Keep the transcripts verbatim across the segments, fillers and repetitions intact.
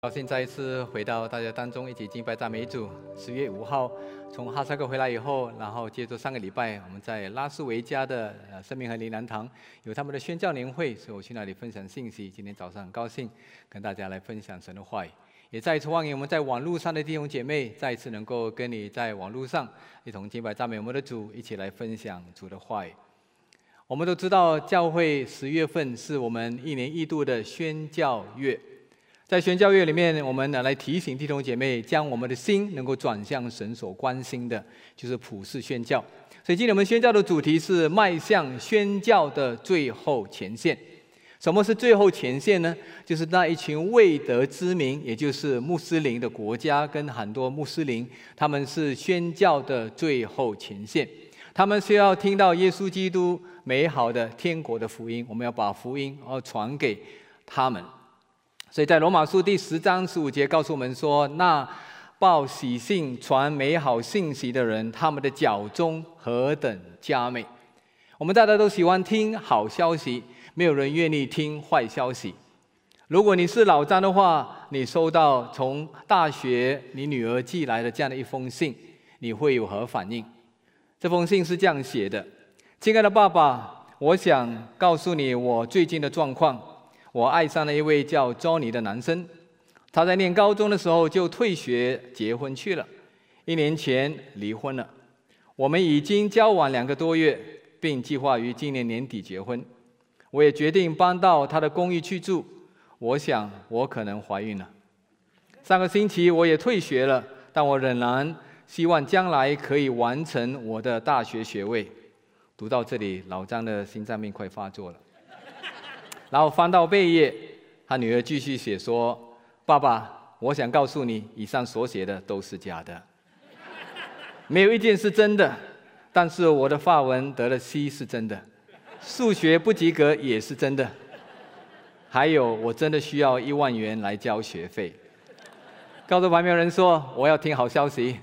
高兴再一次回到大家当中，一起敬拜赞美主。十月五号从哈萨克回来以后，然后接着上个礼拜我们在拉斯维加的呃生命和灵粮堂有他们的宣教年会，所以我去那里分享信息。今天早上很高兴跟大家来分享神的话语，也再一次欢迎我们在网络上的弟兄姐妹，再一次能够跟你在网络上一同敬拜赞美我们的主，一起来分享主的话语。我们都知道，教会十月份是我们一年一度的宣教月。在宣教月里面，我们呢来提醒弟兄姐妹，将我们的心能够转向神所关心的，就是普世宣教。所以今天我们宣教的主题是迈向宣教的最后前线。什么是最后前线呢？就是那一群未得之民，也就是穆斯林的国家跟很多穆斯林，他们是宣教的最后前线。他们需要听到耶稣基督美好的天国的福音，我们要把福音要传给他们。所以在罗马书第十章十五节告诉我们说，那报喜信传美好信息的人，他们的脚中何等佳美。我们大家都喜欢听好消息，没有人愿意听坏消息。如果你是老张的话，你收到从大学你女儿寄来的这样的一封信，你会有何反应？这封信是这样写的：亲爱的爸爸，我想告诉你我最近的状况。我爱上了一位叫 Johnny 的男生，他在念高中的时候就退学结婚去了，一年前离婚了。我们已经交往两个多月，并计划于今年年底结婚。我也决定搬到他的公寓去住，我想我可能怀孕了。上个星期我也退学了，但我仍然希望将来可以完成我的大学学位。读到这里，老张的心脏病快发作了。然后翻到背页，他女儿继续写说：“爸爸，我想告诉你，以上所写的都是假的，没有一件是真的。但是我的法文得了 C 是真的，数学不及格也是真的，还有我真的需要一万元来交学费。”告诉旁边人说：“我要听好消息。”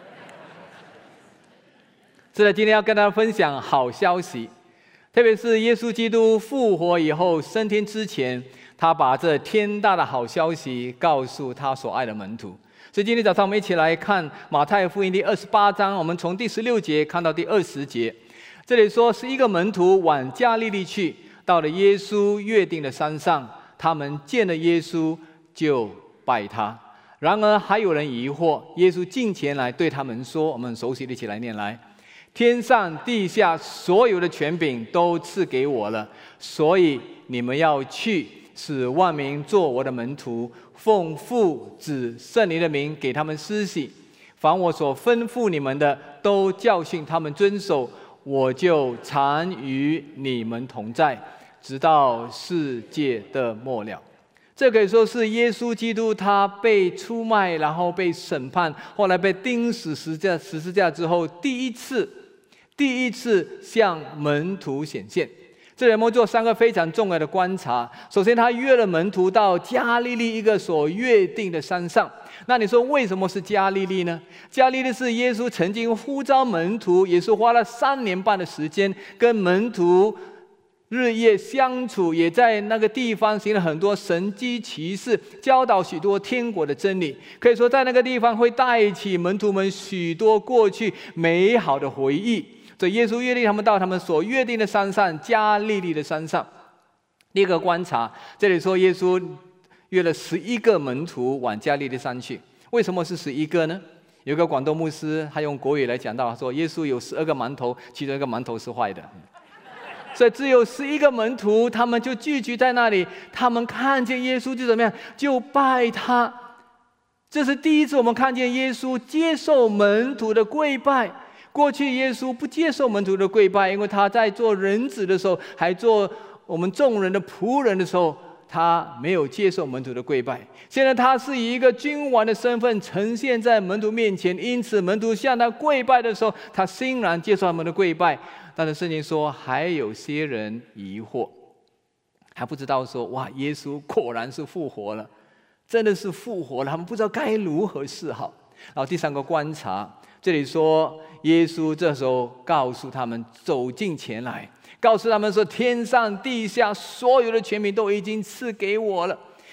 是的，今天要跟大家分享好消息。特别是耶稣基督复活以后升天之前，他把这天大的好消息告诉他所爱的门徒。所以今天早上我们一起来看马太福音第二十八章，我们从第十六节看到第二十节。这里说，十一个门徒往加利利去，到了耶稣约定的山上，他们见了耶稣就拜他。然而还有人疑惑，耶稣近前来对他们说，我们很熟悉的一起来念来：天上地下所有的权柄都赐给我了，所以你们要去，使万民做我的门徒，奉父子圣灵的名给他们施洗。凡我所吩咐你们的，都教训他们遵守，我就常与你们同在，直到世界的末了。这可以说是耶稣基督他被出卖，然后被审判，后来被钉死十字架十字架之后，第一次第一次向门徒显现。这里我们做三个非常重要的观察。首先，他约了门徒到加利利一个所约定的山上。那你说为什么是加利利呢？加利利是耶稣曾经呼召门徒，也是花了三年半的时间跟门徒日夜相处，也在那个地方行了很多神迹奇事，教导许多天国的真理。可以说在那个地方会带起门徒们许多过去美好的回忆。所以耶稣约定他们到他们所约定的山上，加利利的山上。第一个观察，这里说耶稣约了十一个门徒往加利利山去。为什么是十一个呢？有一个广东牧师，他用国语来讲到，说耶稣有十二个馒头，其中一个馒头是坏的。所以只有十一个门徒，他们就聚集在那里，他们看见耶稣就怎么样，就拜他。这是第一次我们看见耶稣接受门徒的跪拜。过去耶稣不接受门徒的跪拜，因为他在做人子的时候，还做我们众人的仆人的时候，他没有接受门徒的跪拜。现在他是以一个君王的身份呈现在门徒面前，因此门徒向他跪拜的时候，他欣然接受他们的跪拜。但是圣经说，还有些人疑惑，还不知道说，哇，耶稣果然是复活了，真的是复活了，他们不知道该如何是好。然后第三个观察，这里说耶稣这时候告诉他们走近前来，告诉他们说，天上地下所有的权柄都已经赐给我了。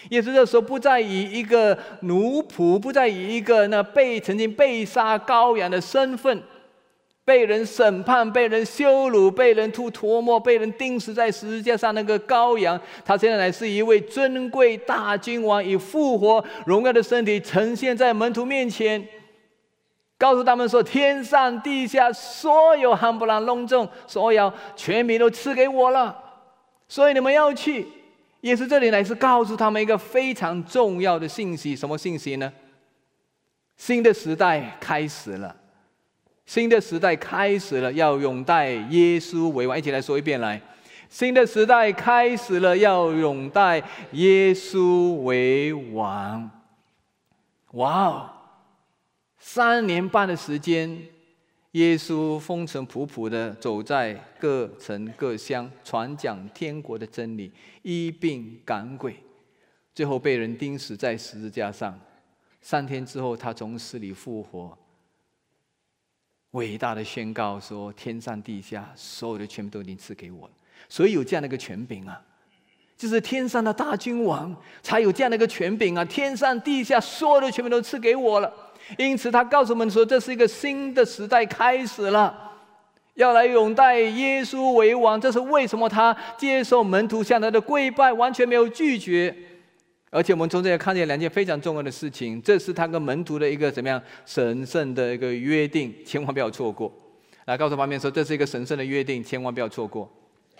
耶稣这时候不再以一个奴仆，不再以一个那被曾经被杀羔羊的身份，被人审判、被人羞辱、被人吐唾沫、被人钉死在十字架上那个羔羊，他现在乃是一位尊贵大君王，以复活荣耀的身体呈现在门徒面前，告诉他们说：天上地下所有夯不啷隆重，所有权柄都赐给我了，所以你们要去。耶稣这里乃是告诉他们一个非常重要的信息，什么信息呢？新的时代开始了，新的时代开始了，要拥戴耶稣为王。一起来说一遍来，新的时代开始了，要拥戴耶稣为王。哇哦！三年半的时间，耶稣风尘仆仆的走在各城各乡，传讲天国的真理，医病赶鬼，最后被人钉死在十字架上。三天之后，他从死里复活，伟大的宣告说：天上地下所有的权柄都已经赐给我了。所以有这样的一个权柄啊，就是天上的大君王才有这样的一个权柄啊！天上地下所有的权柄都赐给我了。因此他告诉我们说，这是一个新的时代开始了，要来拥戴耶稣为王。这是为什么他接受门徒向他的跪拜，完全没有拒绝。而且我们从这里看见两件非常重要的事情，这是他跟门徒的一个怎么样神圣的一个约定，千万不要错过。来告诉旁边说，这是一个神圣的约定，千万不要错过。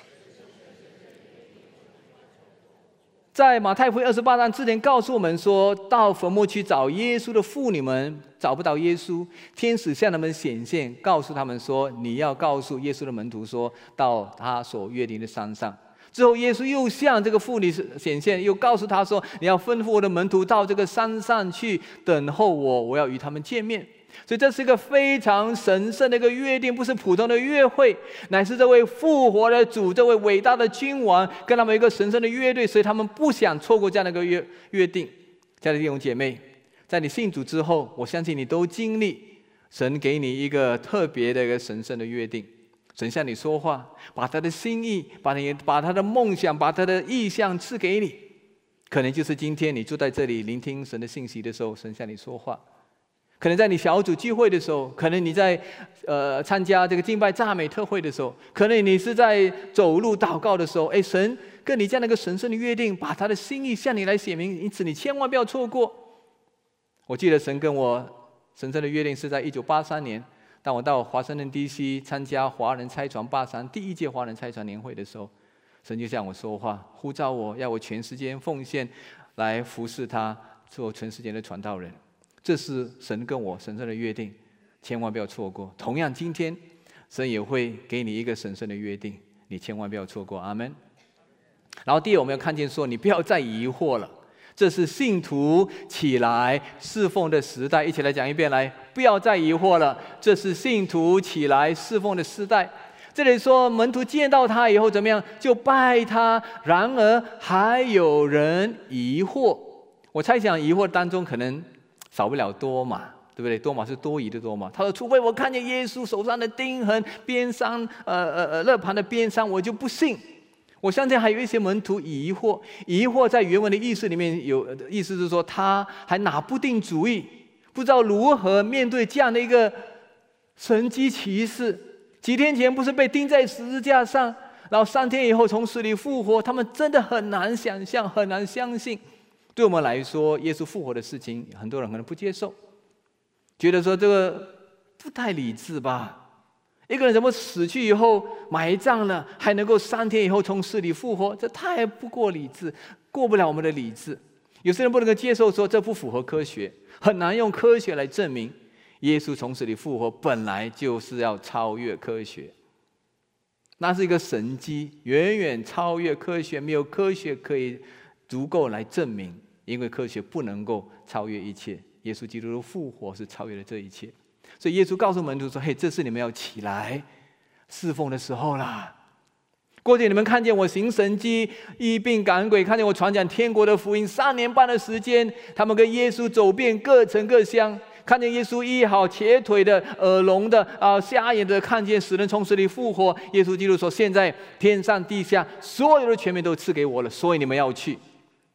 在马太福音二十八章之前告诉我们说，到坟墓去找耶稣的妇女们找不到耶稣，天使向他们显现，告诉他们说：你要告诉耶稣的门徒说，到他所约定的山上。之后耶稣又向这个妇女显现，又告诉他说：你要吩咐我的门徒到这个山上去等候我，我要与他们见面。所以这是一个非常神圣的一个约定，不是普通的约会，乃是这位复活的主，这位伟大的君王跟他们一个神圣的约定，所以他们不想错过这样的一个约约定。亲爱的弟兄姐妹，在你信主之后，我相信你都经历神给你一个特别的一个神圣的约定。神向你说话，把他的心意，把你把他的梦想，把他的意向赐给你。可能就是今天你坐在这里聆听神的信息的时候，神向你说话。可能在你小组聚会的时候，可能你在呃参加这个敬拜赞美特会的时候，可能你是在走路祷告的时候，哎，神跟你这样的一个神圣的约定，把他的心意向你来写明，因此你千万不要错过。我记得神跟我神圣的约定是在一九八三年，当我到华盛顿 D C 参加华人差传八三第一届华人差传年会的时候，神就向我说话，呼召我要我全时间奉献来服侍他，做全世界的传道人。这是神跟我神圣的约定，千万不要错过。同样，今天神也会给你一个神圣的约定，你千万不要错过。阿们。然后第二，我们要看见说，你不要再疑惑了，这是信徒起来侍奉的时代。一起来讲一遍，来，不要再疑惑了，这是信徒起来侍奉的时代。这里说门徒见到他以后怎么样，就拜他，然而还有人疑惑。我猜想疑惑当中可能少不了多马，对不对？多马是多疑的多马。他说：除非我看见耶稣手上的钉痕，边上呃呃呃肋旁的边上，我就不信。我相信还有一些门徒疑惑，疑惑在原文的意思里面有意思是说，他还拿不定主意，不知道如何面对这样的一个神迹奇事。几天前不是被钉在十字架上，然后三天以后从死里复活，他们真的很难想象，很难相信。对我们来说，耶稣复活的事情，很多人可能不接受，觉得说这个不太理智吧？一个人怎么死去以后埋葬了，还能够三天以后从死里复活？这太不过理智，过不了我们的理智。有些人不能够接受说这不符合科学，很难用科学来证明耶稣从死里复活本来就是要超越科学，那是一个神迹，远远超越科学，没有科学可以足够来证明。因为科学不能够超越一切，耶稣基督的复活是超越了这一切。所以耶稣告诉门徒说：嘿，这是你们要起来侍奉的时候啦。过去你们看见我行神迹、医病赶鬼，看见我传讲天国的福音，三年半的时间，他们跟耶稣走遍各城各乡，看见耶稣医好瘸腿的、耳聋的、啊瞎眼的，看见死人从死里复活。耶稣基督说：现在天上地下所有的权柄都赐给我了，所以你们要去。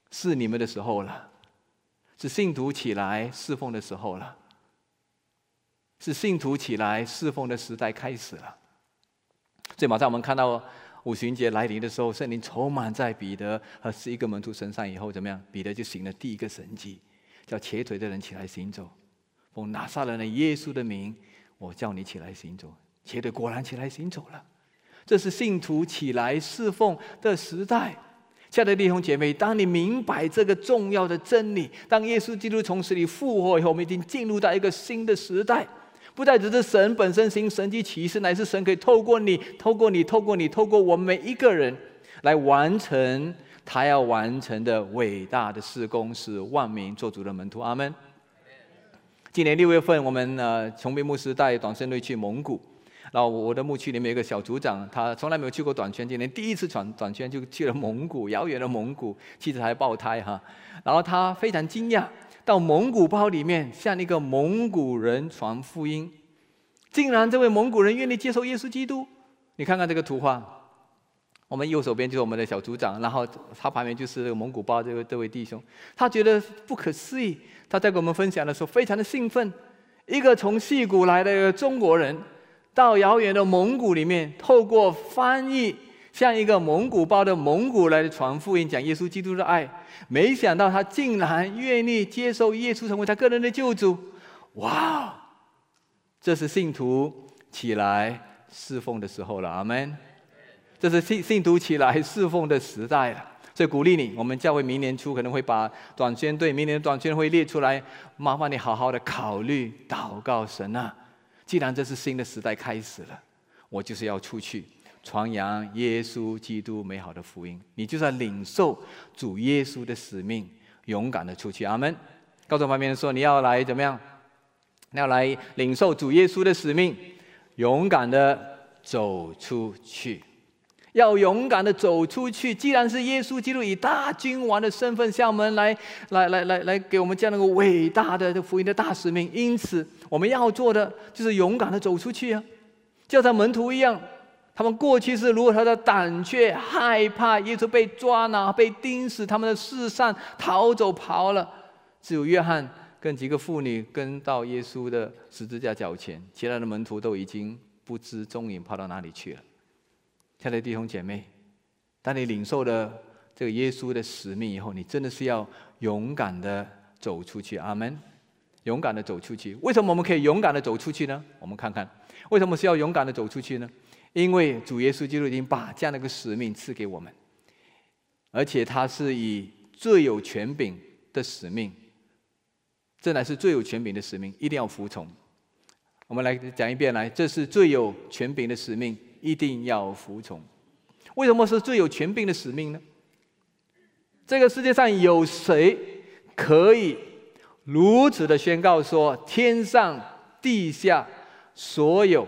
是你们的时候了，是信徒起来侍奉的时候了，是信徒起来侍奉的时代开始了。所以马上我们看到五旬节来临的时候，圣灵充满在彼得和十一个门徒身上以后，怎么样？彼得就行了第一个神迹，叫瘸腿的人起来行走。奉拿撒勒人耶稣的名，我叫你起来行走。瘸腿果然起来行走了。这是信徒起来侍奉的时代。亲爱的弟兄姐妹，当你明白这个重要的真理，当耶稣基督从死里复活以后，我们已经进入到一个新的时代，不再只是神本身行神迹奇事，乃是神可以透过你、透过你、透过你、透过我们每一个人，来完成他要完成的伟大的事工，使万民做主的门徒。阿们。今年六月份，我们呃崇明牧师带短宣队去蒙古。然后我的牧区里面有一个小组长，他从来没有去过短宣，今年第一次短短宣就去了蒙古，遥远的蒙古，妻子还抱胎哈。然后他非常惊讶，到蒙古包里面向一个蒙古人传福音，竟然这位蒙古人愿意接受耶稣基督。你看看这个图画，我们右手边就是我们的小组长，然后他旁边就是这个蒙古包这位这位弟兄，他觉得不可思议，他在跟我们分享的时候非常的兴奋，一个从矽谷来的一个中国人，到遥远的蒙古里面，透过翻译，向一个蒙古包的蒙古来传福音，讲耶稣基督的爱。没想到他竟然愿意接受耶稣成为他个人的救主。哇！这是信徒起来侍奉的时候了，阿们。这是信信徒起来侍奉的时代了。所以鼓励你，我们教会明年初可能会把短宣队明年的短宣会列出来，麻烦你好好的考虑祷告神啊。既然这是新的时代开始了，我就是要出去传扬耶稣基督美好的福音。你就是要领受主耶稣的使命，勇敢的出去。阿们。告诉旁边人说，你要来怎么样？你要来领受主耶稣的使命，勇敢的走出去。要勇敢的走出去。既然是耶稣基督以大君王的身份向我们来来来来来给我们这样的一个伟大的福音的大使命，因此我们要做的就是勇敢的走出去啊，就像门徒一样，他们过去是如何的胆怯害怕，耶稣被抓拿被钉死，他们的四散逃走跑了，只有约翰跟几个妇女跟到耶稣的十字架脚前，其他的门徒都已经不知踪影，跑到哪里去了。亲爱的弟兄姐妹，当你领受了这个耶稣的使命以后，你真的是要勇敢的走出去。阿们。勇敢的走出去。为什么我们可以勇敢的走出去呢？我们看看为什么是要勇敢的走出去呢？因为主耶稣基督已经把这样的一个使命赐给我们，而且他是以最有权柄的使命，这乃是最有权柄的使命，一定要服从。我们来讲一遍，来，这是最有权柄的使命，一定要服从。为什么是最有权柄的使命呢？这个世界上有谁可以如此的宣告说，天上地下所有，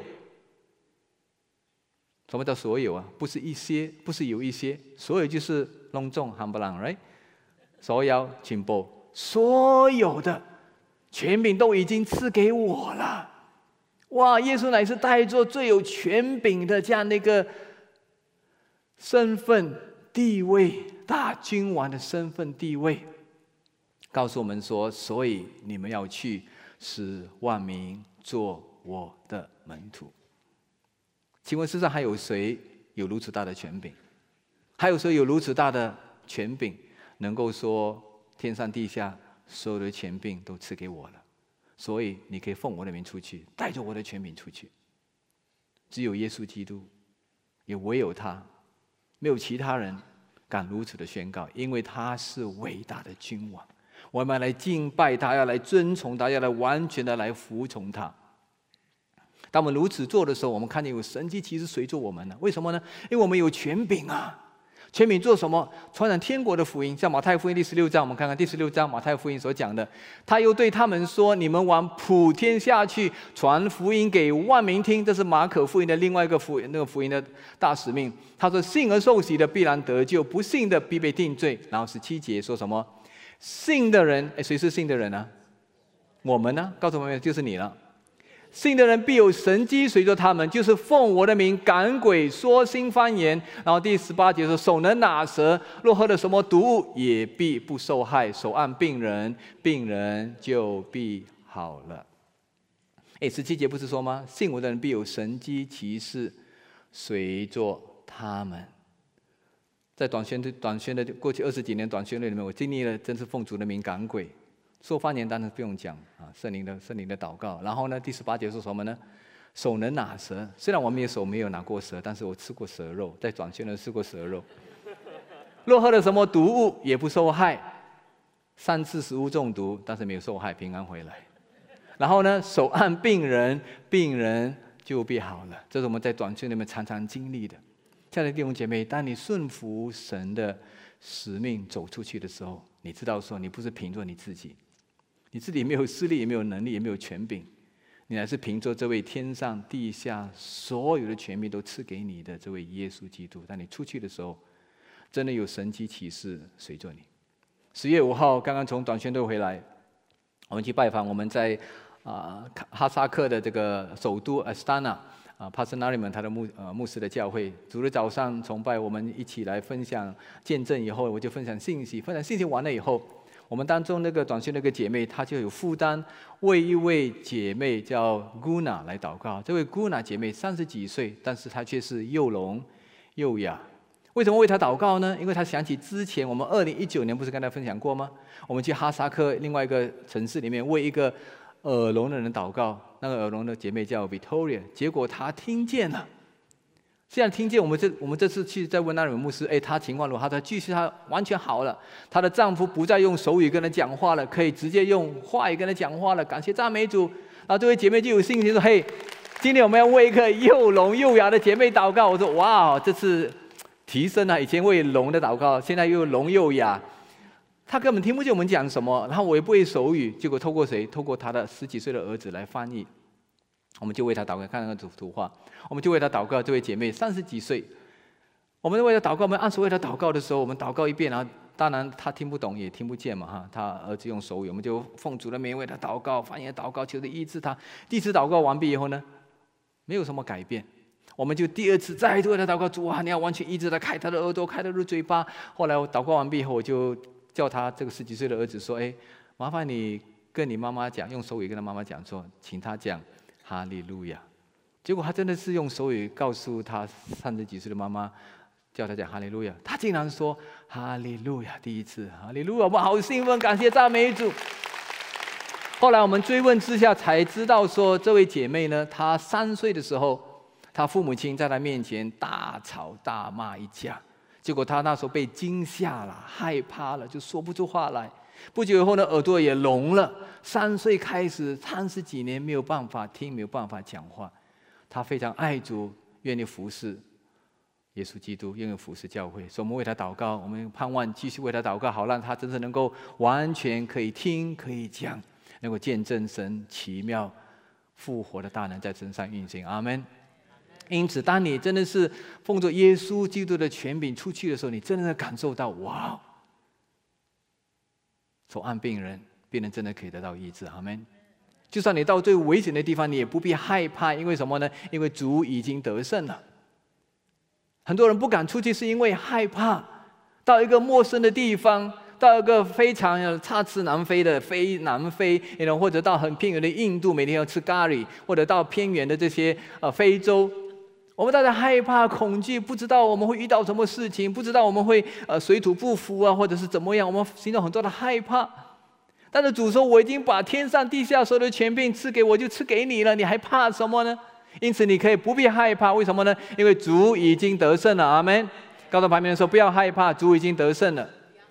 什么叫所有啊？不是一些，不是有一些，所有就是隆重冚唪唥 right？ 所有全部所有的权柄都已经赐给我了。哇！耶稣乃是带着最有权柄的这样的一个身份地位，大君王的身份地位，告诉我们说，所以你们要去，使万民做我的门徒。请问世上还有谁有如此大的权柄？还有谁有如此大的权柄，能够说天上地下所有的权柄都赐给我了，所以你可以奉我的名出去，带着我的权柄出去？只有耶稣基督，也唯有他，没有其他人敢如此的宣告，因为他是伟大的君王。我们要来敬拜他，要来遵从他，要来完全的来服从他。当我们如此做的时候，我们看见有神迹其实随着我们呢。为什么呢？因为我们有权柄啊！权柄做什么？传染天国的福音。像马太福音第十六章，我们看看第十六章马太福音所讲的，他又对他们说：“你们往普天下去，传福音给万民听。”这是马可福音的另外一个福那个福音的大使命。他说：“信而受洗的必然得救，不信的必被定罪。”然后十七节说什么？信的人，哎，谁是信的人呢？我们呢？告诉我们，就是你了。 信的人必有神迹随着他们，就是奉我的名赶鬼、说新方言。然后第十八节说，手能拿蛇，若喝了什么毒物，也必不受害。手按病人，病人就必好了。哎，十七节不是说吗？信我的人必有神迹奇事随着他们。在短宣的短宣的过去二十几年短宣队里面，我经历了真是奉主的名赶鬼。说方言当然不用讲啊，圣灵的圣灵的祷告。然后呢，第十八节说什么呢？手能拿蛇，虽然我们的手没有拿过蛇，但是我吃过蛇肉，在转宣的吃过蛇肉。若喝了什么毒物，也不受害。三次食物中毒，但是没有受害，平安回来。然后呢，手按病人，病人就必好了。这是我们在短宣里面常常经历的。亲爱的弟兄姐妹，当你顺服神的使命走出去的时候，你知道说，你不是凭着你自己。你自己没有势力，也没有能力，也没有权柄，你乃是凭着这位天上地下所有的权柄都赐给你的这位耶稣基督。当你出去的时候，真的有神迹奇事随着你。十月五号刚刚从短宣队回来，我们去拜访我们在啊、呃、哈萨克的这个首都 Astana 啊 Pastor Nariman 他的牧呃牧师的教会。主日早上崇拜，我们一起来分享见证，以后我就分享信息，分享信息完了以后。我们当中那个短宣那个姐妹，她就有负担为一位姐妹叫 Guna 来祷告。这位 Guna 姐妹三十几岁，但是她却是又聋又哑。为什么为她祷告呢？因为她想起之前我们二零一九年不是跟她分享过吗？我们去哈萨克另外一个城市里面为一个耳聋的人祷告，那个耳聋的姐妹叫 Victoria， 结果她听见了。现在听见我们这我们这次去在问那位牧师，哎，他情况如何？他继续，他完全好了。她的丈夫不再用手语跟她讲话了，可以直接用话语跟她讲话了。感谢赞美主！然后这位姐妹就有信心说：“嘿，今天我们要为一个又聋又哑的姐妹祷告。”我说：“哇，这次提升了，以前为聋的祷告，现在又聋又哑。”她根本听不见我们讲什么，然后我也不会手语，结果透过谁？透过她的十几岁的儿子来翻译。我们就为她祷告，看那个图图画，我们就为她祷告。这位姐妹三十几岁，我们为她祷告，我们按时为她祷告的时候，我们祷告一遍，然后当然她听不懂也听不见嘛哈，她儿子用手语，我们就奉主的名为她祷告，翻译祷告，求着医治她。第一次祷告完毕以后呢，没有什么改变，我们就第二次再为她祷告，主啊，你要完全医治她，开她的耳朵，开她的嘴巴。后来我祷告完毕以后，我就叫她这个十几岁的儿子说：“哎，麻烦你跟你妈妈讲，用手语跟她妈妈讲说，请她讲。”哈利路亚！结果他真的是用手语告诉他三十几岁的妈妈，叫他讲哈利路亚。他竟然说哈利路亚，第一次哈利路亚，我们好兴奋，感谢赞美主。后来我们追问之下才知道说，这位姐妹呢，她三岁的时候，她父母亲在她面前大吵大骂一架，结果她那时候被惊吓了，害怕了，就说不出话来。不久以后呢，耳朵也聋了。三岁开始，三十几年没有办法听，没有办法讲话。他非常爱主，愿意服侍耶稣基督，愿意服侍教会。所以我们为他祷告，我们盼望继续为他祷告，好让他真正能够完全可以听，可以讲，能够见证神奇妙复活的大能在身上运行。阿们。因此，当你真的是奉着耶稣基督的权柄出去的时候，你真的感受到哇！手按病人，病人真的可以得到医治，阿们。就算你到最危险的地方，你也不必害怕，因为什么呢？因为主已经得胜了。很多人不敢出去，是因为害怕到一个陌生的地方，到一个非常插翅难飞的非南非，或者到很偏远的印度，每天要吃咖喱，或者到偏远的这些呃非洲。我们大家害怕、恐惧，不知道我们会遇到什么事情，不知道我们会呃水土不服啊，或者是怎么样，我们心中很多的害怕。但是主说：“我已经把天上地下所有的权柄赐给我，就赐给你了，你还怕什么呢？”因此，你可以不必害怕。为什么呢？因为主已经得胜了。阿们。告诉旁边人说：“不要害怕，主已经得胜了。”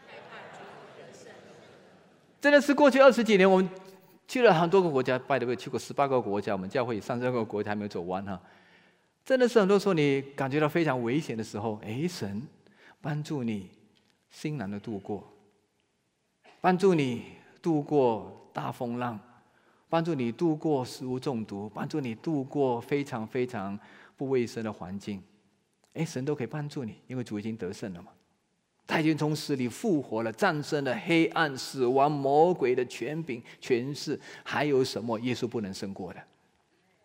真的是过去二十几年，我们去了很多个国家，拜的位去过十八个国家，我们教会三十二个国家还没有走完哈。真的是很多时候你感觉到非常危险的时候，哎，神帮助你欣然的度过，帮助你度过大风浪，帮助你度过食物中毒，帮助你度过非常非常不卫生的环境。哎，神都可以帮助你，因为主已经得胜了嘛。他已经从死里复活了，战胜了黑暗、死亡、魔鬼的权柄、权势，还有什么耶稣不能胜过的？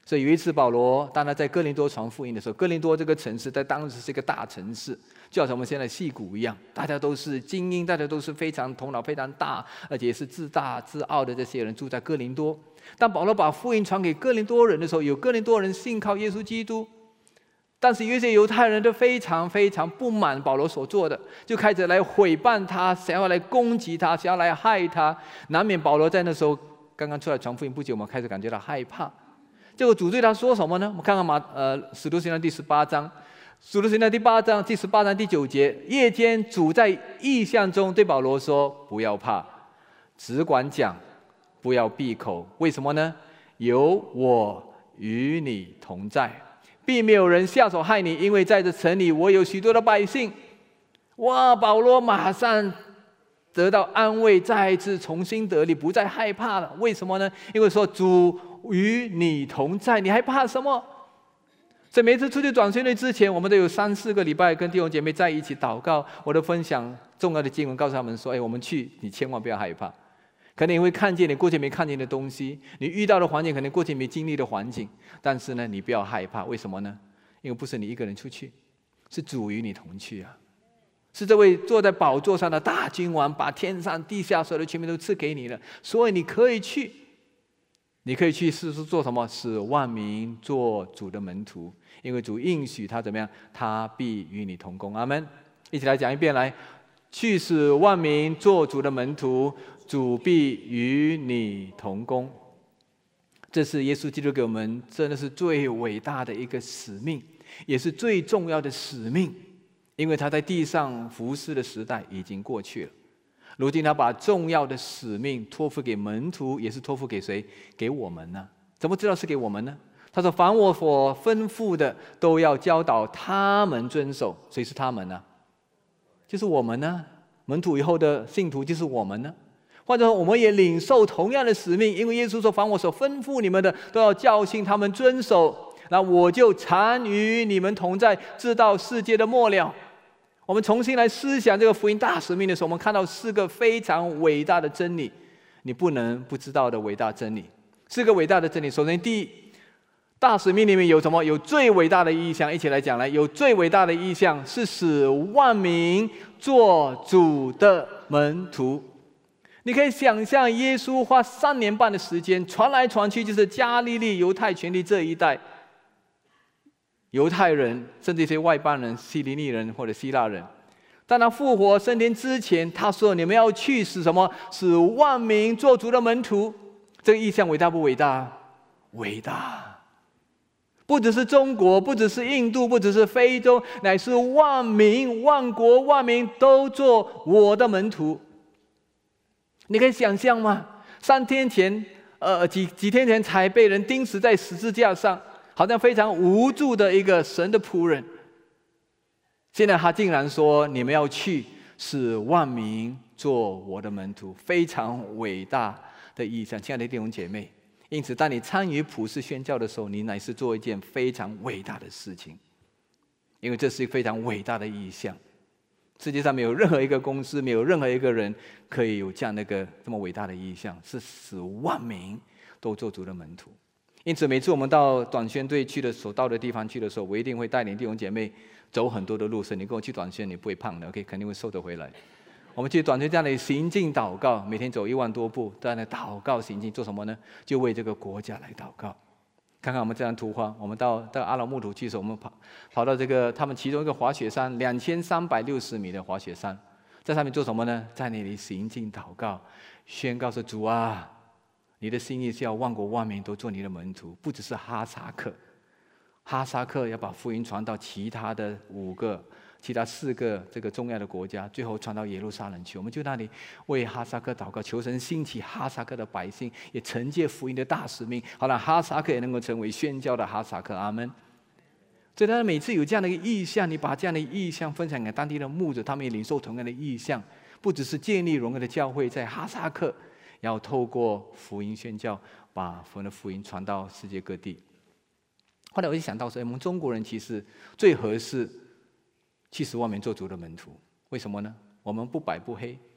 所以有一次，保罗当他在哥林多传福音的时候，哥林多这个城市在当时是一个大城市，就好像我们现在矽谷一样，大家都是精英，大家都是非常头脑非常大，而且是自大自傲的这些人住在哥林多。当保罗把福音传给哥林多人的时候，有哥林多人信靠耶稣基督，但是有一些犹太人都非常非常不满保罗所做的，就开始来毁谤他，想要来攻击他，想要来害他。难免保罗在那时候刚刚出来传福音不久，我们开始感觉到害怕。结果主对他说什么呢？我们看看马呃使徒行传第十八章，使徒行传第八章第十八章第九节，夜间主在异象中对保罗说：“不要怕，只管讲，不要闭口。为什么呢？有我与你同在，并没有人下手害你，因为在这城里我有许多的百姓。”哇！保罗马上得到安慰，再一次重新得力，不再害怕了。为什么呢？因为说主与你同在，你还怕什么？所以每次出去短宣队之前，我们都有三四个礼拜跟弟兄姐妹在一起祷告。我的分享重要的经文，告诉他们说：“哎，我们去，你千万不要害怕。可能你会看见你过去没看见的东西，你遇到的环境可能过去没经历的环境，但是呢，你不要害怕。为什么呢？因为不是你一个人出去，是主与你同去啊！是这位坐在宝座上的大君王，把天上地下所有的权柄都赐给你了，所以你可以去。”你可以去试试做什么？使万民做主的门徒，因为主应许他怎么样？他必与你同工。阿们！一起来讲一遍，来，去使万民做主的门徒，主必与你同工。这是耶稣基督给我们真的是最伟大的一个使命，也是最重要的使命，因为他在地上服侍的时代已经过去了。如今他把重要的使命托付给门徒，也是托付给谁？给我们呢？怎么知道是给我们呢？他说：“凡我所吩咐的，都要教导他们遵守。”谁是他们呢？就是我们呢。门徒以后的信徒就是我们呢。或者说，我们也领受同样的使命，因为耶稣说：“凡我所吩咐你们的，都要教训他们遵守。那我就常与你们同在，直到世界的末了。”我们重新来思想这个福音大使命的时候，我们看到四个非常伟大的真理，你不能不知道的伟大真理。四个伟大的真理，首先第一，大使命里面有什么？有最伟大的意向，一起来讲来。有最伟大的意向是使万民做主的门徒。你可以想象，耶稣花三年半的时间传来传去，就是加利利犹太全地这一带。犹太人，甚至一些外邦人、希利尼人或者希腊人，当他复活升天之前，他说：“你们要去使什么？使万民做主的门徒。”这个意象伟大不伟大？伟大！不只是中国，不只是印度，不只是非洲，乃是万民、万国、万民都做我的门徒。你可以想象吗？三天前，呃，几几天前才被人钉死在十字架上。好像非常无助的一个神的仆人，现在他竟然说：“你们要去，使万民做我的门徒。”非常伟大的意象，亲爱的弟兄姐妹。因此，当你参与普世宣教的时候，你乃是做一件非常伟大的事情，因为这是一个非常伟大的意象。世界上没有任何一个公司，没有任何一个人可以有这样的一个这么伟大的意象，是使万民都做主的门徒。因此，每次我们到短宣队去的所到的地方去的时候，我一定会带领弟兄姐妹走很多的路。所以你跟我去短宣，你不会胖的 ，OK， 肯定会瘦得回来。我们去短宣这样的行进祷告，每天走一万多步，这样的祷告行进做什么呢？就为这个国家来祷告。看看我们这张图画，我们到到阿劳木图去的时候，我们跑跑到这个他们其中一个滑雪山，两千三百六十米的滑雪山，在上面做什么呢？在那里行进祷告，宣告说：“主啊！”你的心意是要万国万民都做你的门徒，不只是哈萨克。哈萨克要把福音传到其他的五个、其他四个这个重要的国家，最后传到耶路撒冷去。我们就那里为哈萨克祷告，求神兴起哈萨克的百姓，也承接福音的大使命，好让哈萨克也能够成为宣教的哈萨克。阿们。所以，他每次有这样的一个意向，你把这样的意向分享给当地的牧者，他们也领受同样的意向，不只是建立荣耀的教会在哈萨克。要透过福音宣教，把神的福音传到世界各地。后来我就想到说，我们中国人其实最合适去使万民做主的门徒。为什么呢？我们不白不黑，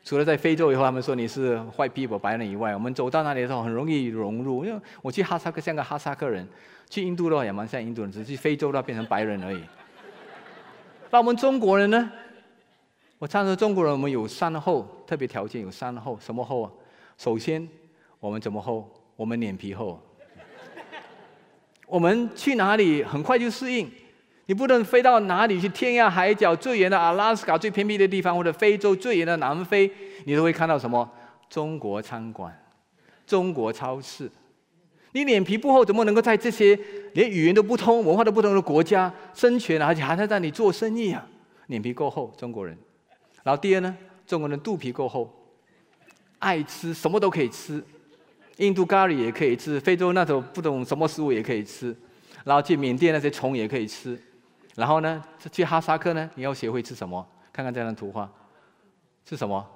除了在非洲以后，他们说你是坏 people 白人以外，我们走到那里的时候很容易融入。因为我去哈萨克像个哈萨克人，去印度的话也蛮像印度人，只是去非洲的话变成白人而已。那我们中国人呢？我常说中国人我们有三厚，特别条件有三厚，什么厚啊？首先我们怎么厚？我们脸皮厚。我们去哪里很快就适应。你不能飞到哪里去，天涯海角最远的阿拉斯加最偏僻的地方，或者非洲最远的南非，你都会看到什么？中国餐馆、中国超市。你脸皮不厚，怎么能够在这些连语言都不通、文化都不同的国家生存，而且还在那里做生意啊？脸皮够厚，中国人。然后第二呢，中国人肚皮够厚，爱吃什么都可以吃，印度咖喱也可以吃，非洲那种不懂什么食物也可以吃，然后去缅甸那些虫也可以吃。然后呢，去哈萨克呢，你要学会吃什么？看看这张图画，是什么？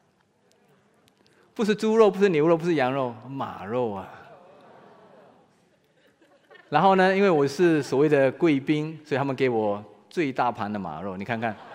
不是猪肉，不是牛肉，不是羊肉，马肉啊。然后呢，因为我是所谓的贵宾，所以他们给我最大盘的马肉，你看看。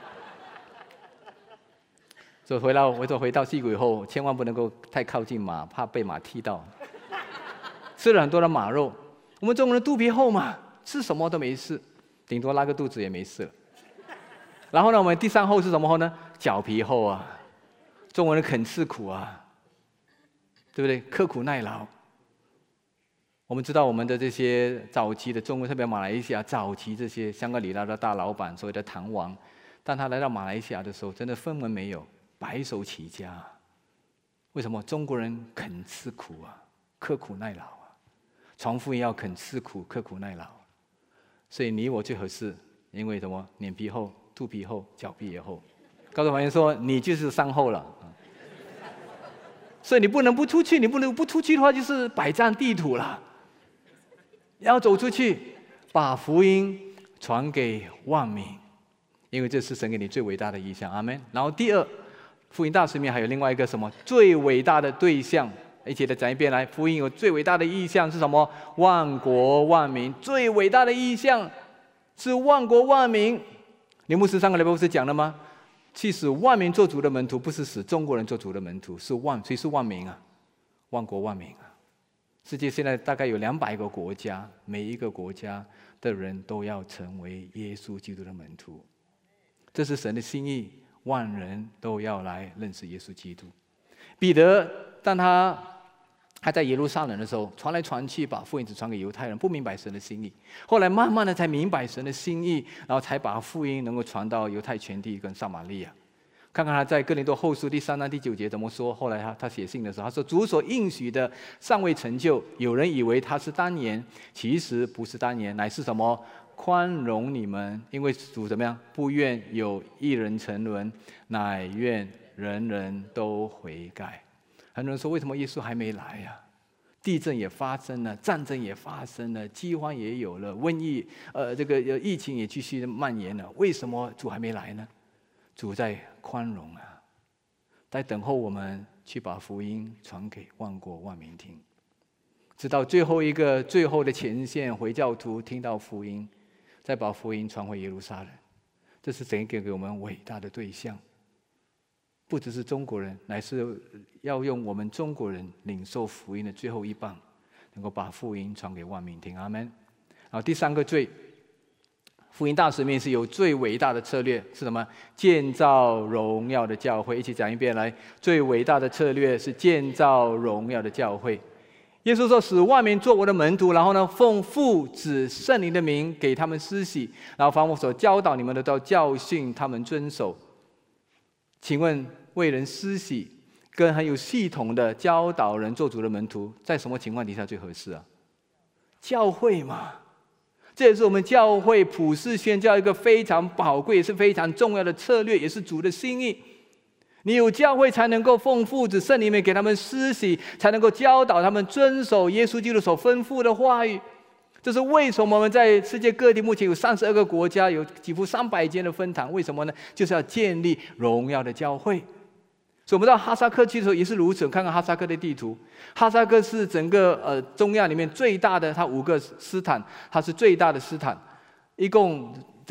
所以回到，我说回到矽谷以后，千万不能够太靠近马，怕被马踢到。吃了很多的马肉，我们中国人肚皮厚嘛，吃什么都没事。顶多拉个肚子也没事了。然后呢，我们第三厚是什么厚呢？脚皮厚啊，中国人肯吃苦啊，对不对？刻苦耐劳。我们知道我们的这些早期的中国，特别马来西亚早期这些香格里拉的大老板，所谓的唐王，当他来到马来西亚的时候，真的分文没有，白手起家。为什么？中国人肯吃苦啊，刻苦耐劳啊，传福音要肯吃苦，刻苦耐劳。所以你我最合适，因为什么？脸皮厚，肚皮厚，脚皮也厚。告诉朋友说，你就是三厚了。所以你不能不出去，你不能不出去的话，就是百战地土了。要走出去，把福音传给万民，因为这是神给你最伟大的意向。阿们。然后第二，福音大使命还有另外一个什么？最伟大的对象。一起来讲一遍来，福音有最伟大的意向是什么？万国万民。最伟大的意向是万国万民。林牧师上个礼拜不是讲了吗？去使万民做主的门徒，不是使中国人做主的门徒，是万谁是万民啊？万国万民啊！世界现在大概有两百个国家，每一个国家的人都要成为耶稣基督的门徒，这是神的心意，万人都要来认识耶稣基督。彼得当他还在耶路撒冷的时候，传来传去，把福音只传给犹太人，不明白神的心意。后来慢慢的才明白神的心意，然后才把福音能够传到犹太全地跟撒玛利亚。看看他在哥林多后书第三章第九节怎么说。后来他他写信的时候，他说：“主所应许的尚未成就，有人以为他是单言，其实不是单言，乃是什么？宽容你们，因为主怎么样？不愿有一人沉沦，乃愿人人都悔改。”很多人说，为什么耶稣还没来呀、啊？地震也发生了，战争也发生了，饥荒也有了，瘟疫，呃，这个疫情也继续蔓延了，为什么主还没来呢？主在宽容啊，在等候我们去把福音传给万国万民听，直到最后一个最后的前线回教徒听到福音，再把福音传回耶路撒冷。这是神给给我们伟大的对象。不只是中国人，乃是要用我们中国人领受福音的最后一棒，能够把福音传给万民听。阿们。然后第三个最，福音大使命是有最伟大的策略是什么？建造荣耀的教会。一起讲一遍来，最伟大的策略是建造荣耀的教会。耶稣说：“使万民做我的门徒，然后呢，奉父子圣灵的名给他们施洗，然后凡我所教导你们的，都要教训他们遵守。”请问为人施洗跟很有系统的教导人做主的门徒，在什么情况底下最合适啊？教会嘛，这也是我们教会普世宣教一个非常宝贵也是非常重要的策略，也是主的心意。你有教会才能够奉父子圣灵给他们施洗，才能够教导他们遵守耶稣基督所吩咐的话语。这是为什么我们在世界各地目前有三十二个国家，有几乎三百间的分堂？为什么呢？就是要建立荣耀的教会。所以我们到哈萨克去的时候也是如此。看看哈萨克的地图，哈萨克是整个呃中亚里面最大的，它五个斯坦，它是最大的斯坦，一共这个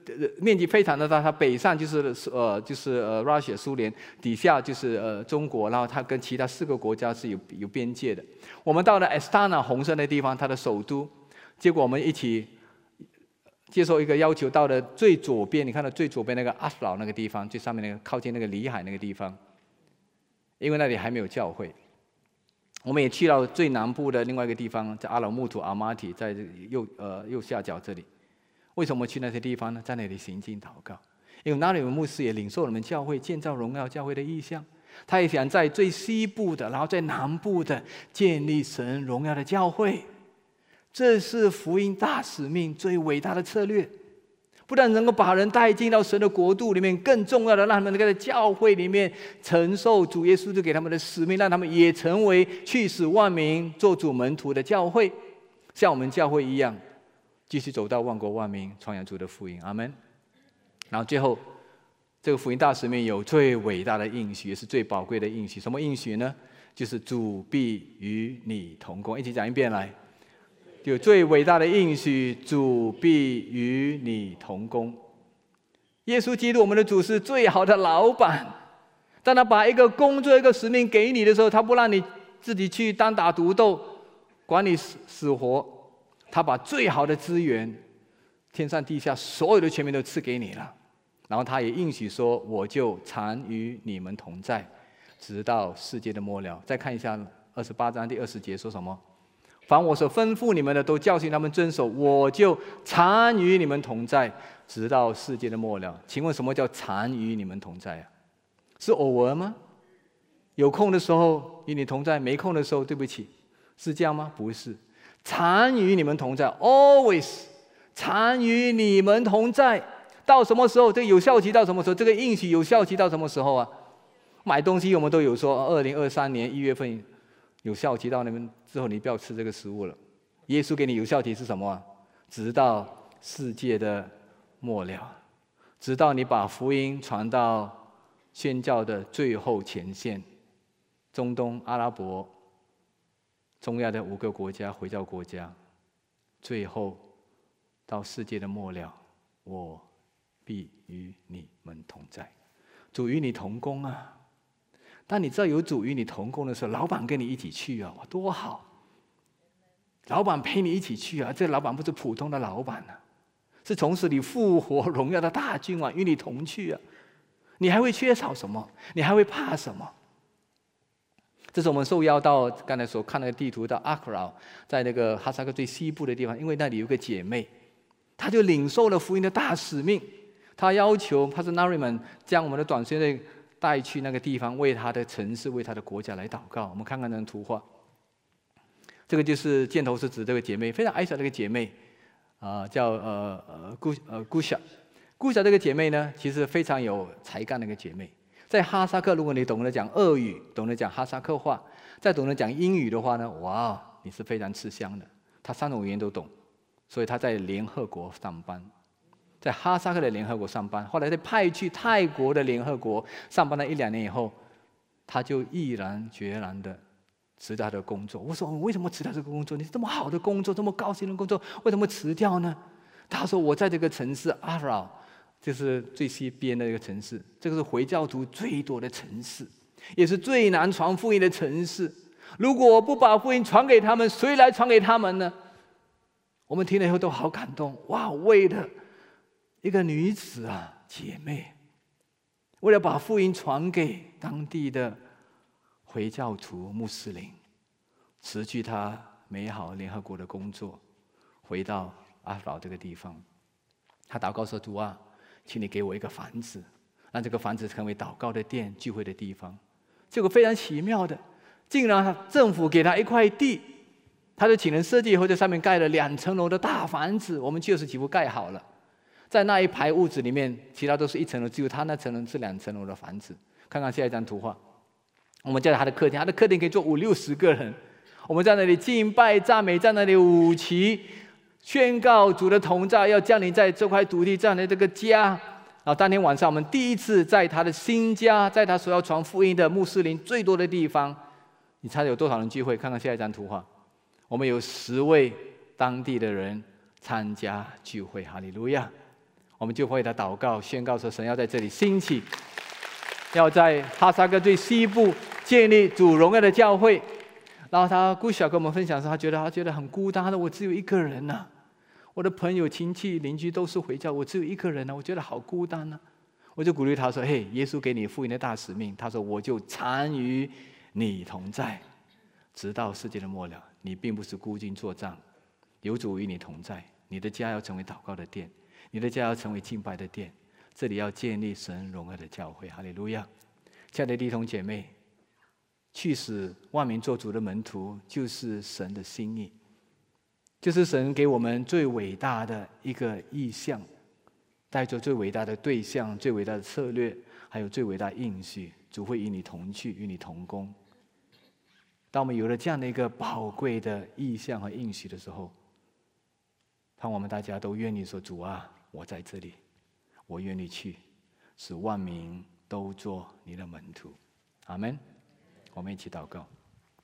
面积非常的大，它北上就是呃就是呃 Russia 苏联，底下就是呃中国，然后它跟其他四个国家是有有边界的。我们到了 Astana 红色的地方，它的首都，结果我们一起接受一个要求，到了最左边，你看到最左边那个阿斯劳那个地方，最上面那个靠近那个里海那个地方，因为那里还没有教会。我们也去到最南部的另外一个地方，在阿劳木图阿马提，在右呃右下角这里。为什么去那些地方呢？在那里行进祷告，因为那里有牧师也领受我们教会建造荣耀教会的意向，他也想在最西部的，然后在南部的建立神荣耀的教会。这是福音大使命最伟大的策略，不但能够把人带进到神的国度里面，更重要的让他们能够在教会里面承受主耶稣就给他们的使命，让他们也成为去使万民做主门徒的教会，像我们教会一样，继续走到万国万民，传扬主的福音。阿们。然后最后，这个福音大使命有最伟大的应许，也是最宝贵的应许。什么应许呢？就是主必与你同工。一起讲一遍来。有最伟大的应许，主必与你同工。耶稣基督，我们的主是最好的老板。当他把一个工作、一个使命给你的时候，他不让你自己去单打独斗，管你死死活。他把最好的资源，天上地下所有的权柄都赐给你了。然后他也应许说：“我就常与你们同在，直到世界的末了。”再看一下二十八章第二十节说什么？凡我所吩咐你们的，都教训他们遵守，我就常与你们同在，直到世界的末了。请问什么叫常与你们同在啊？是偶尔吗？有空的时候与你同在，没空的时候对不起，是这样吗？不是，常与你们同在 ，always 常与你们同在。到什么时候？这个有效期到什么时候？这个应许有效期到什么时候啊？买东西我们都有说，二零二三年一月份。有效期到那边之后，你不要吃这个食物了。耶稣给你有效期是什么啊？直到世界的末了，直到你把福音传到宣教的最后前线，中东、阿拉伯、中亚的五个国家回教国家，最后到世界的末了，我必与你们同在。主与你同工啊！当你知道有主与你同工的时候，老板跟你一起去啊，哇，多好！老板陪你一起去啊，这老板不是普通的老板啊，是从事你复活荣耀的大君王，与你同去啊！你还会缺少什么？你还会怕什么？这是我们受邀到刚才所看那个地图到阿克劳，在那个哈萨克最西部的地方，因为那里有个姐妹，她就领受了福音的大使命，她要求帕斯纳瑞们将我们的短宣队带去那个地方，为他的城市、为他的国家来祷告。我们看看那张图画，这个就是箭头是指这个姐妹，非常矮小的一个姐妹，啊、呃，叫呃呃姑呃姑夏，姑夏这个姐妹呢，其实非常有才干的一个姐妹。在哈萨克，如果你懂得讲俄语，懂得讲哈萨克话，再懂得讲英语的话呢，哇，你是非常吃香的。她三种语言都懂，所以她在联合国上班。在哈萨克的联合国上班，后来被派去泰国的联合国上班了一两年以后，他就毅然决然的辞掉他的工作。我说：“我为什么辞掉这个工作？你这么好的工作，这么高薪的工作，为什么辞掉呢？”他说：“我在这个城市阿劳，就是最西边的一个城市，这个是回教徒最多的城市，也是最难传福音的城市。如果我不把福音传给他们，谁来传给他们呢？”我们听了以后都好感动，哇！为了一个女子啊，姐妹，为了把福音传给当地的回教徒穆斯林，辞去她美好联合国的工作，回到阿劳这个地方。她祷告说：“主啊，请你给我一个房子，让这个房子成为祷告的殿、聚会的地方。”结果非常奇妙的，竟然政府给她一块地，她就请人设计以后，在上面盖了两层楼的大房子。我们去的时候几乎盖好了。在那一排屋子里面，其他都是一层楼，只有他那层楼是两层楼的房子。看看下一张图画，我们在他的客厅，他的客厅可以坐五六十个人。我们在那里敬拜赞美，在那里舞旗，宣告主的同在要降临在这块土地，这样的这个家。然后当天晚上，我们第一次在他的新家，在他所要传福音的穆斯林最多的地方，你猜有多少人聚会？看看下一张图画，我们有十位当地的人参加聚会，哈利路亚！ 我们就为他祷告，宣告说神要在这里兴起，要在哈萨克最西部建立主荣耀的教会。然后他顾小跟我们分享说，他觉得他觉得很孤单，他说我只有一个人呐、啊，我的朋友、亲戚、邻居都是回教，我只有一个人呢、啊，我觉得好孤单呢、啊。我就鼓励他说：“嘿，耶稣给你福音的大使命。”他说：“我就参与你同在，直到世界的末了。你并不是孤军作战，有主与你同在。你的家要成为祷告的殿，你的家要成为敬拜的殿。这里要建立神荣耀的教会。哈利路亚！亲爱的弟兄姐妹，去使万民做主的门徒，就是神的心意，就是神给我们最伟大的一个意向。”带着最伟大的对象、最伟大的策略，还有最伟大的应许，主会与你同去，与你同工。当我们有了这样的一个宝贵的意向和应许的时候，盼我们大家都愿意说：“主啊，我在这里，我愿意去，使万民都做你的门徒。”阿们。我们一起祷告。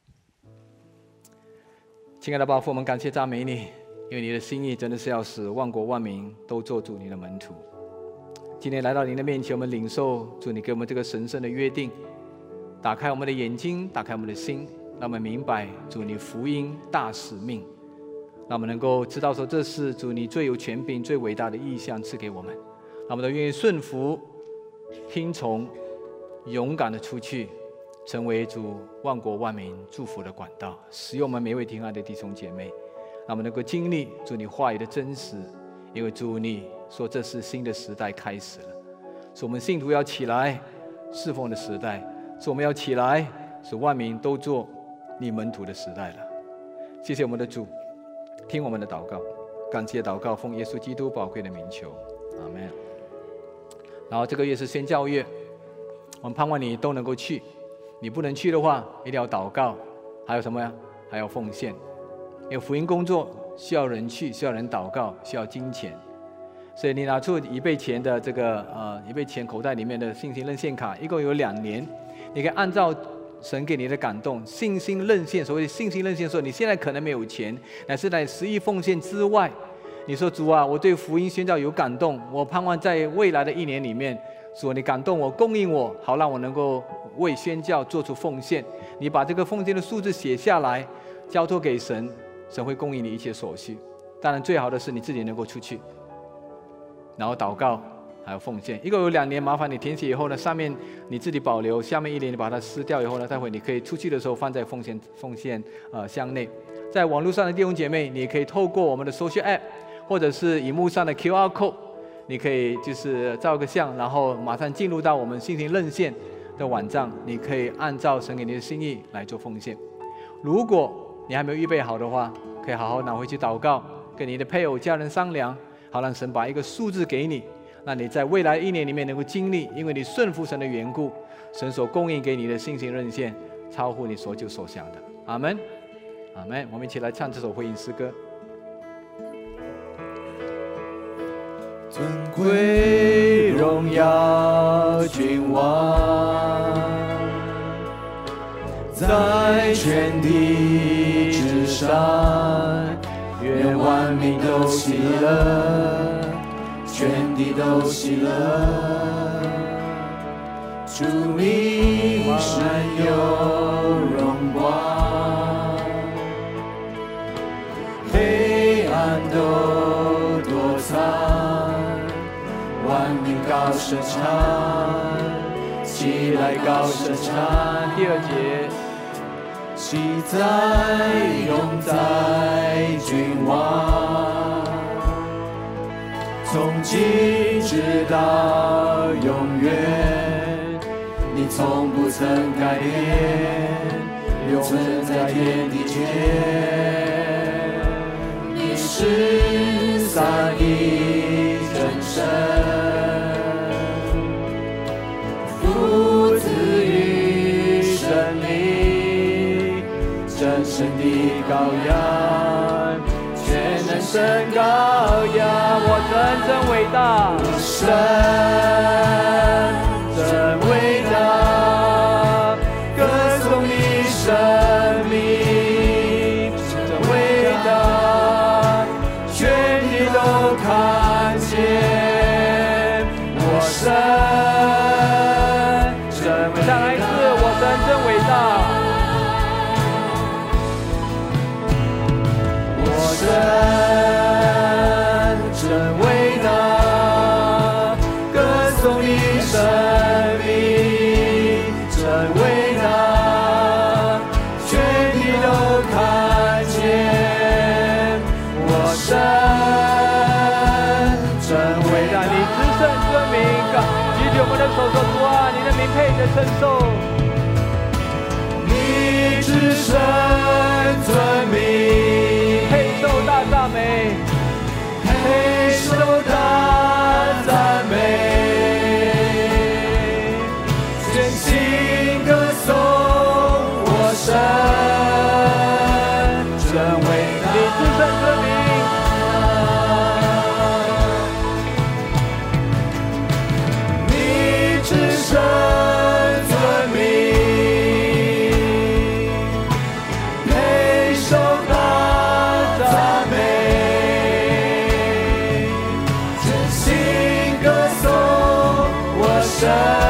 亲爱的爸父，我们感谢赞美你。因为你的心意真的是要使万国万民都做主你的门徒。今天来到您的面前，我们领受主你给我们这个神圣的约定，打开我们的眼睛，打开我们的心，让我们明白主你福音大使命，让我们能够知道说这是主你最有权柄、最伟大的意向赐给我们，让我们都愿意顺服、听从、勇敢的出去，成为主万国万民祝福的管道，使用我们每位听爱的弟兄姐妹。让我们能够经历主你话语的真实，因为主你说这是新的时代开始了，是我们信徒要起来侍奉的时代，是我们要起来使万民都做你门徒的时代了。谢谢我们的主，听我们的祷告，感谢祷告，奉耶稣基督宝贵的名求，阿们。然后这个月是宣教月，我们盼望你都能够去，你不能去的话，一定要祷告，还有什么呀？还要奉献。因为福音工作需要人去，需要人祷告，需要金钱，所以你拿出一倍钱的这个呃一倍钱口袋里面的信心认献卡，一共有两年，你可以按照神给你的感动，信心认献。所谓的信心认献，说你现在可能没有钱，乃是在十亿奉献之外，你说主啊，我对福音宣教有感动，我盼望在未来的一年里面，主你感动我，供应我，好让我能够为宣教做出奉献。你把这个奉献的数字写下来，交托给神。神会供应你一切所需，当然最好的是你自己能够出去，然后祷告，还有奉献。一共有两年，麻烦你填写以后呢，上面你自己保留，下面一年你把它撕掉以后呢，待会你可以出去的时候放在奉献奉献呃箱内。在网络上的弟兄姐妹，你可以透过我们的 social app， 或者是荧幕上的 Q R code， 你可以就是照个相，然后马上进入到我们信心认献的网站，你可以按照神给你的心意来做奉献。如果你还没有预备好的话，可以好好拿回去祷告，跟你的配偶、家人商量，好让神把一个数字给你，让你在未来一年里面能够经历，因为你顺服神的缘故，神所供应给你的信心认献，超乎你所求所想的。阿们，阿们。我们一起来唱这首回应诗歌。 尊贵荣耀君王，在全地之上，愿万民都喜乐，全地都喜乐。主名神有荣光，黑暗都躲藏，万民高声唱，起来高声唱。 第二节。 喜在永在君王，从今直到永远，你从不曾改变，永存在天地间。你是三一真神，父子与神灵，真神的羔羊，全能神羔羊， 我真真伟大， 神真伟大，歌颂你生命真伟大，全地都看见。 承受。 你至圣尊名， 配受大赞美， 配受大赞美。全心歌颂我神，真伟大。 你至圣尊名， 你至圣尊名，配受大赞美。全心歌颂我神。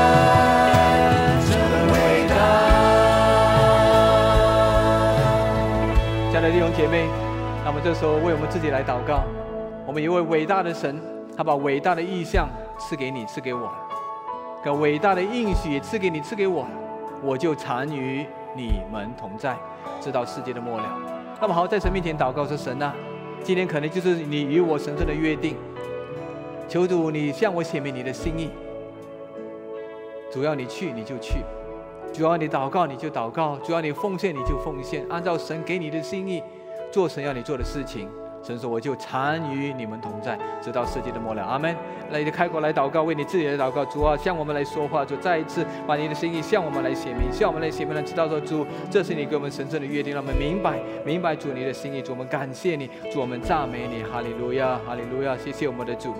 弟兄姐妹，那么这时候为我们自己来祷告。我们一位伟大的神，他把伟大的意象赐给你，赐给我，个伟大的应许也赐给你，赐给我，我就常与你们同在，直到世界的末了。那么好，在神面前祷告说：神啊，今天可能就是你与我神圣的约定，求主你向我显明你的心意。主要你去你就去，主要你祷告你就祷告，主要你奉献你就奉献，按照神给你的心意做神要你做的事情。神说我就常与你们同在，直到世界的末了。阿们。来，你开口来祷告，为你自己来祷告。主啊，向我们来说话，主再一次把你的心意向我们来显明，向我们来显明，让知道说主，这是你给我们神圣的约定，让我们明白明白主你的心意。主，我们感谢你，主我们赞美你，哈利路亚，哈利路亚，谢谢我们的主。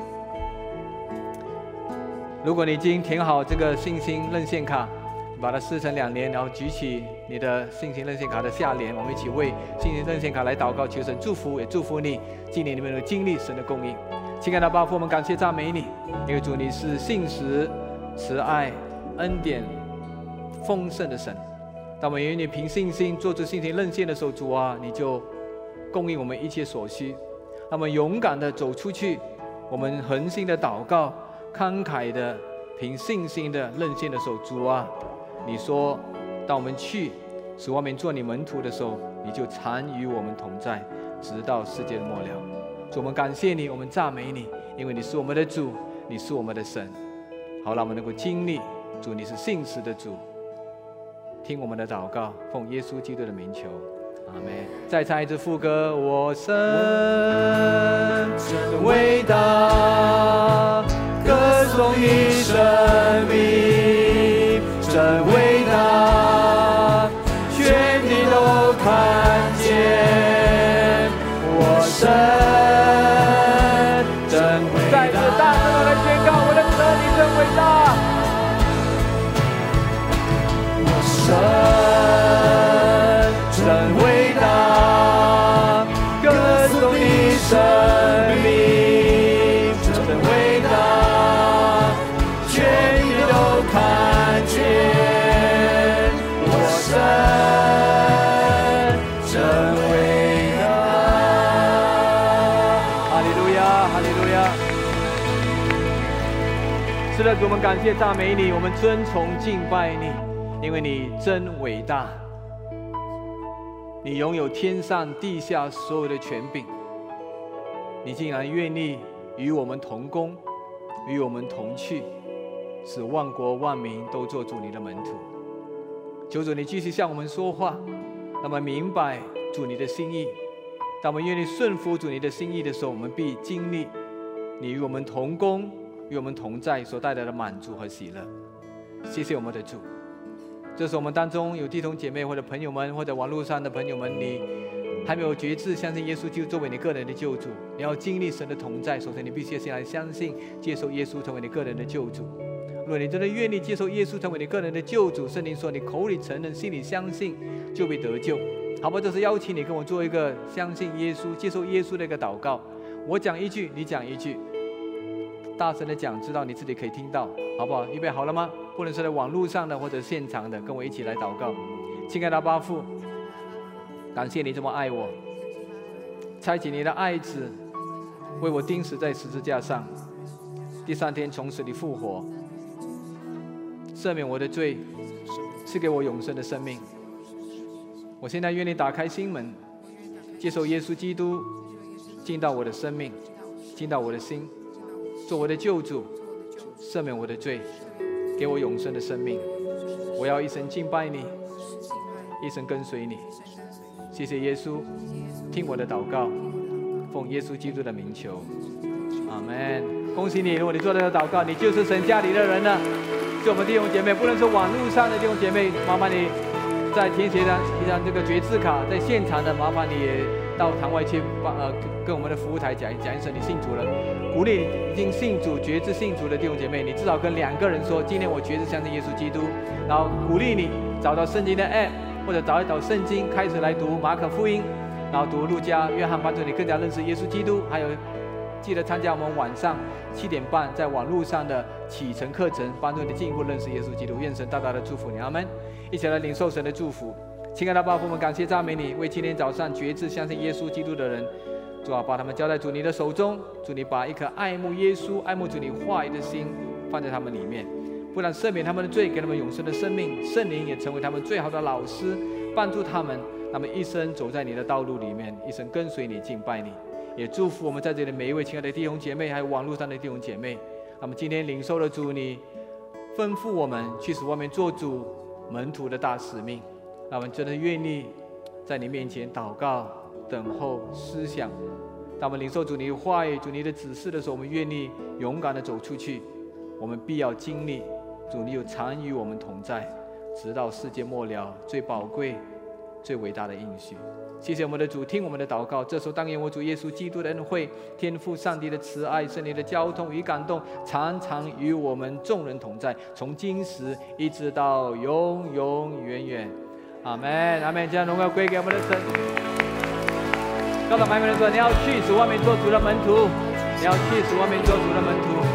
如果你已经填好这个信心认线卡，把它撕成两联，然后举起你的信心认信卡的下联，我们一起为信心认信卡来祷告，求神祝福，也祝福你今年里面能够经历神的供应。亲爱的爸父，我们感谢赞美你，因为主你是信实、慈爱、恩典丰盛的神。当我们愿意凭信心做出信心认信的时候，主啊，你就供应我们一切所需。那么勇敢的走出去，我们恒心的祷告，慷慨的凭信心的认信的时候，主啊，你说当我们去使外面做你门徒的时候，你就常与我们同在，直到世界的末了。主，我们感谢你，我们赞美你，因为你是我们的主，你是我们的神。好，让我们能够经历主你是信实的主。听我们的祷告，奉耶稣基督的名求，阿们。再唱一次副歌，我神真伟大，歌颂你生命真伟大，全地都看见我神真伟大。再次大声地来宣告，我的神你真伟大，我神真伟大，歌颂你生命真伟大，全地都看见我神真伟大。哈利路亚，哈利路亚。是的，主，我们感谢赞美你，我们尊崇敬拜你，因为你真伟大，你拥有天上地下所有的权柄，你竟然愿意与我们同工，与我们同去，使万国万民都做主你的门徒。求主你继续向我们说话，让我们明白主你的心意。当我们愿意顺服主你的心意的时候，我们必经历你与我们同工，与我们同在所带来的满足和喜乐。谢谢我们的主。这是我们当中有弟兄姐妹或者朋友们，或者网络上的朋友们，你还没有决志相信耶稣基督作为你个人的救主，你要经历神的同在，首先你必须先来相信接受耶稣成为你个人的救主。如果你真的愿意接受耶稣成为你个人的救主，圣经说你口里承认，心里相信，就被得救。好不好？这是邀请你跟我做一个相信耶稣、接受耶稣的一个祷告。我讲一句，你讲一句，大声的讲，知道你自己可以听到，好不好？预备好了吗？不论是在网络上的或者现场的，跟我一起来祷告。亲爱的阿爸父，感谢你这么爱我，差遣你的爱子为我钉死在十字架上，第三天从死里复活，赦免我的罪，赐给我永生的生命。我现在愿意打开心门，接受耶稣基督进到我的生命，进到我的心，做我的救主，赦免我的罪，给我永生的生命。 我要一生敬拜你，一生跟随你。谢谢耶稣，听我的祷告，奉耶稣基督的名求，阿们。恭喜你，如果你做这个祷告，你就是神家里的人了。是我们弟兄姐妹，不论是网络上的弟兄姐妹，麻烦你在填写上一张这个决志卡，在现场的麻烦你也到堂外去帮呃跟我们的服务台讲讲一声你信主了。鼓励已经信主、决志信主的弟兄姐妹，你至少跟两个人说，今天我决志相信耶稣基督。然后鼓励你找到圣经的 app， 或者找一找圣经，开始来读马可福音，然后读路加、约翰，帮助你更加认识耶稣基督。还有记得参加我们晚上七点半在网络上的启程课程，帮助你进一步认识耶稣基督。愿神大大的祝福你，阿们！一起来领受神的祝福。亲爱的爸父，我们感谢赞美你，为今天早上决志相信耶稣基督的人，主啊，把他们交在主你的手中。主你把一颗爱慕耶稣、爱慕主你话语的心放在他们里面，不但赦免他们的罪，给他们永生的生命。圣灵也成为他们最好的老师，帮助他们，他们一生走在你的道路里面，一生跟随你、敬拜你。也祝福我们在这里每一位亲爱的弟兄姐妹，还有网络上的弟兄姐妹。那么今天领受了主你吩咐我们去使外面做主门徒的大使命，那我们真的愿意在你面前祷告、等候、思想。当我们领受主你的话语、主你的指示的时候，我们愿意勇敢的走出去。我们必要经历主你有常与我们同在，直到世界末了，最宝贵、最伟大的应许。谢谢我们的主，听我们的祷告。这时候，但愿我主耶稣基督的恩惠、天父上帝的慈爱、圣灵的交通与感动，常常与我们众人同在，从今时一直到永永远远。阿们，阿们。将荣耀归给我们的神。告诉旁边人说：你要去使外面做主的门徒，你要去使外面做主的门徒。